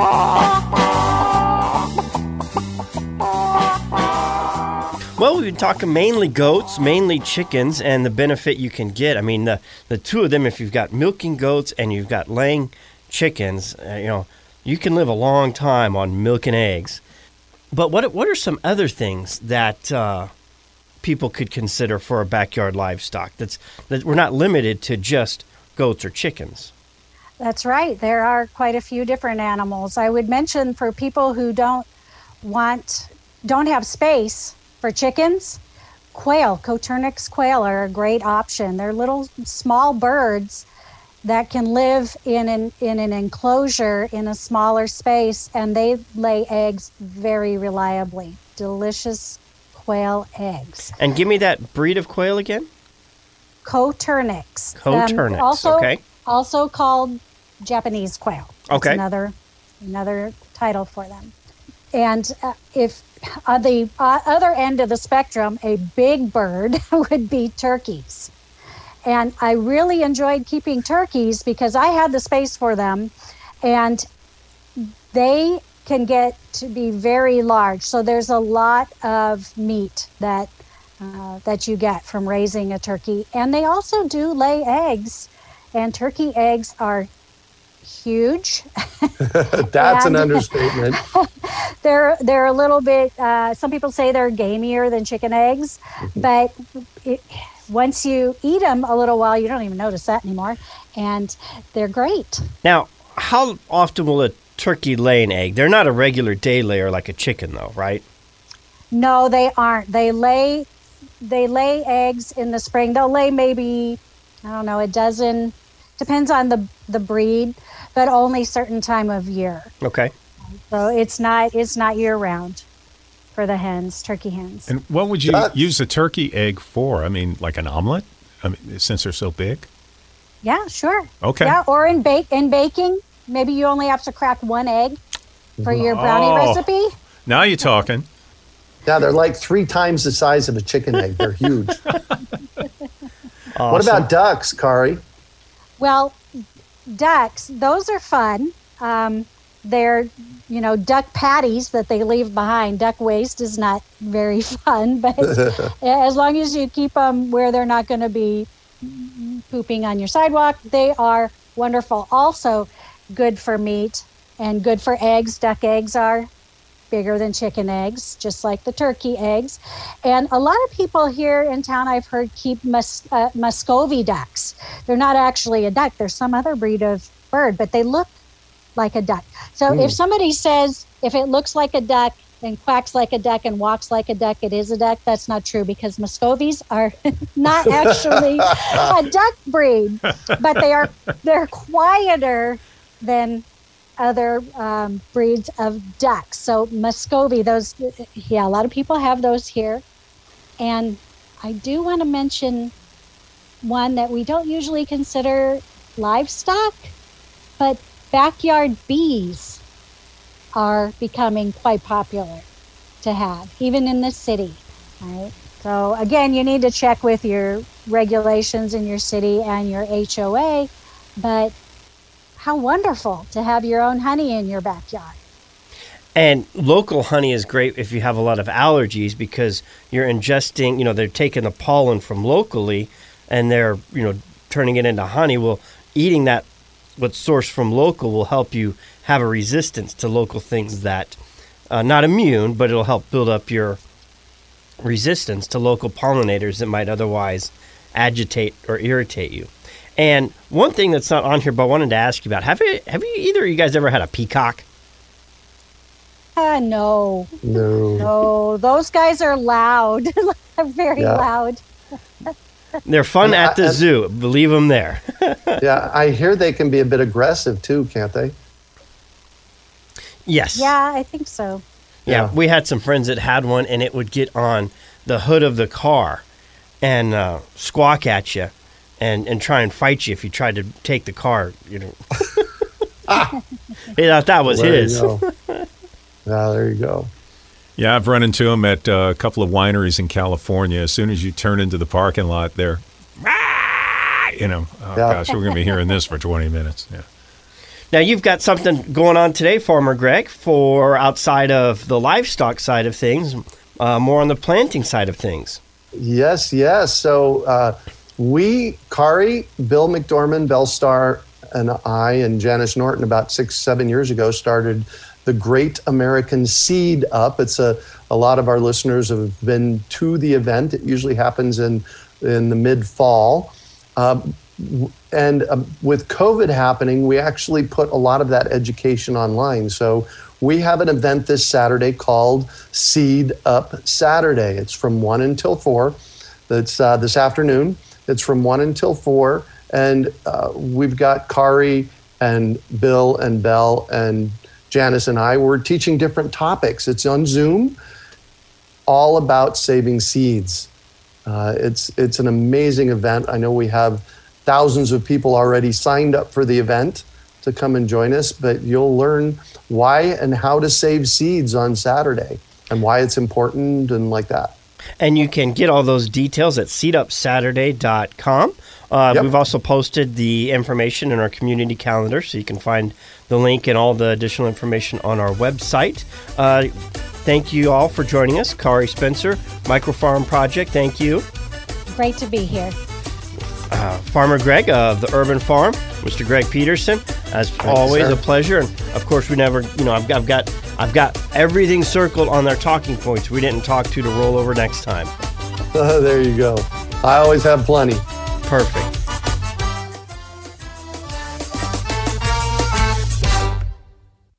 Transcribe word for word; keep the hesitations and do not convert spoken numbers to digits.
Well, we've been talking mainly goats, mainly chickens, and the benefit you can get. I mean, the, the two of them, if you've got milking goats and you've got laying chickens, uh, you know, you can live a long time on milk and eggs. But what what are some other things that uh, people could consider for a backyard livestock? That's that we're not limited to just goats or chickens. That's right. There are quite a few different animals. I would mention for people who don't want, don't have space for chickens, quail, Coturnix quail are a great option. They're little small birds that can live in an in an enclosure in a smaller space, and they lay eggs very reliably. Delicious quail eggs. And give me that breed of quail again. Coturnix. Coturnix. Um, also, okay. Also called Japanese quail. That's okay. Another another title for them. And uh, if on the uh, other end of the spectrum, a big bird would be turkeys. And I really enjoyed keeping turkeys because I had the space for them, and they can get to be very large. So there's a lot of meat that uh, that you get from raising a turkey. And they also do lay eggs, and turkey eggs are huge. That's an understatement. they're they're a little bit, uh, some people say they're gamier than chicken eggs, but it, once you eat them a little while, you don't even notice that anymore, and they're great. Now, how often will a turkey lay an egg? They're not a regular day layer like a chicken, though, right? No, they aren't. They lay they lay eggs in the spring. They'll lay maybe, I don't know, a dozen. Depends on the the breed, but only certain time of year. Okay. So it's not it's not year round for the hens, turkey hens. And what would you That's... use a turkey egg for? I mean, like an omelet? I mean, since they're so big? Yeah, sure. Okay. Yeah, or in bake in baking, maybe you only have to crack one egg for your brownie Oh. recipe. Now you're talking. Yeah, they're like three times the size of a chicken egg. They're huge. Awesome. What about ducks, Kari? Well, ducks, those are fun. Um, they're, you know, duck patties that they leave behind. Duck waste is not very fun, but as long as you keep them where they're not going to be pooping on your sidewalk, they are wonderful. Also good for meat and good for eggs. Duck eggs are bigger than chicken eggs, just like the turkey eggs. And a lot of people here in town, I've heard, keep mus- uh, Muscovy ducks. They're not actually a duck. They're some other breed of bird, but they look like a duck. So Mm. if somebody says, if it looks like a duck and quacks like a duck and walks like a duck, it is a duck, that's not true, because Muscovies are not actually a duck breed, but they are, they're quieter than other um, breeds of ducks. So Muscovy, those, yeah, a lot of people have those here. And I do want to mention one that we don't usually consider livestock, but backyard bees are becoming quite popular to have, even in the city. Right? So again, you need to check with your regulations in your city and your H O A, but how wonderful to have your own honey in your backyard. And local honey is great if you have a lot of allergies, because you're ingesting, you know, they're taking the pollen from locally and they're, you know, turning it into honey. Well, eating that, what's sourced from local, will help you have a resistance to local things that, uh, not immune, but it'll help build up your resistance to local pollinators that might otherwise agitate or irritate you. And one thing that's not on here, but I wanted to ask you about, have you, have you either of you guys ever had a peacock? Uh, no. No. No, those guys are loud. They're very Yeah. loud. They're fun Yeah, at the I- zoo. Leave them there. Yeah, I hear they can be a bit aggressive too, can't they? Yes. Yeah, I think so. Yeah, Yeah. we had some friends that had one, and it would get on the hood of the car and uh, squawk at you and, and try and fight you if you tried to take the car. You know, he thought that was There you his. go. Yeah, there you go. Yeah, I've run into them at uh, a couple of wineries in California. As soon as you turn into the parking lot, they're, "Ah!" you know, oh Yeah. gosh, we're going to be hearing this for twenty minutes. Yeah. Now, you've got something going on today, Farmer Greg, for outside of the livestock side of things, uh, more on the planting side of things. Yes, yes. So uh, we, Kari, Bill McDorman, Bellstar, and I, and Janice Norton, about six, seven years ago, started the Great American Seed Up. It's a, a lot of our listeners have been to the event. It usually happens in, in the mid-fall. Um, and um, with COVID happening, we actually put a lot of that education online. So we have an event this Saturday called Seed Up Saturday. It's from one until four. It's uh, this afternoon. It's from one until four. And uh, we've got Kari and Bill and Belle and Janice and I. We're teaching different topics. It's on Zoom, all about saving seeds. Uh, it's it's an amazing event. I know we have thousands of people already signed up for the event to come and join us, but you'll learn why and how to save seeds on Saturday and why it's important and like that. And you can get all those details at seed up saturday dot com. Uh, Yep. We've also posted the information in our community calendar, so you can find the link and all the additional information on our website. Uh, thank you all for joining us. Kari Spencer, Microfarm Project, thank you. Great to be here. Uh, Farmer Greg of the Urban Farm, Mister Greg Peterson, as always, sir. a pleasure. And of course, we never, you know, I've, I've got, I've got everything circled on their talking points we didn't talk to to roll over next time. There you go. I always have plenty. Perfect.